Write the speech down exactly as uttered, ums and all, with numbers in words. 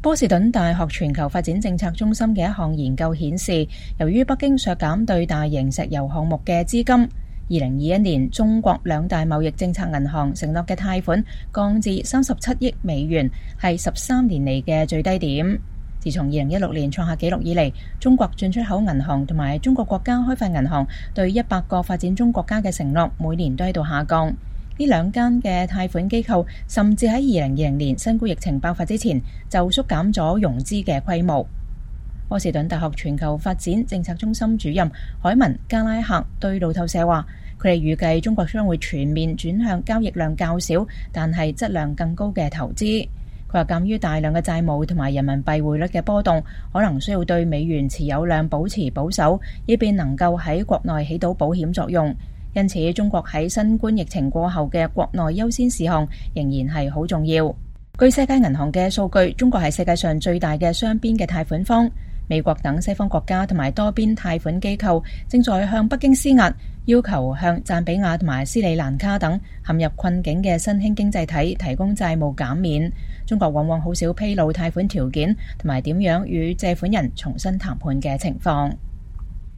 波士頓大學全球發展政策中心嘅一項研究顯示，由於北京削減對大型石油項目嘅資金，二零二一年中國兩大貿易政策銀行承諾嘅貸款降至三十七億美元，係十三年嚟嘅最低點。自從二零一六年創下紀錄以嚟，中國進出口銀行同埋中國國家開發銀行對一百個發展中國家嘅承諾每年都喺度下降。呢兩間嘅貸款機構甚至喺二零二零年新冠疫情爆發之前就縮減咗融資嘅規模。波士頓大學全球發展政策中心主任海文加拉克對路透社話，佢哋預計中國將會全面轉向交易量較少但係質量更高嘅投資。佢話，鑑於大量嘅債務同埋人民幣匯率嘅波動，可能需要對美元持有量保持保守，以便能夠喺國內起到保險作用。因此，中國喺新冠疫情過後嘅國內優先事項仍然係好重要。據世界銀行嘅數據，中國係世界上最大嘅雙邊嘅貸款方。美國等西方國家同埋多邊貸款機構正在向北京施壓，要求向贊比亞同埋斯里蘭卡等陷入困境嘅新興經濟體提供債務減免。中國往往好少披露貸款條件同埋點樣與借款人重新談判嘅情況。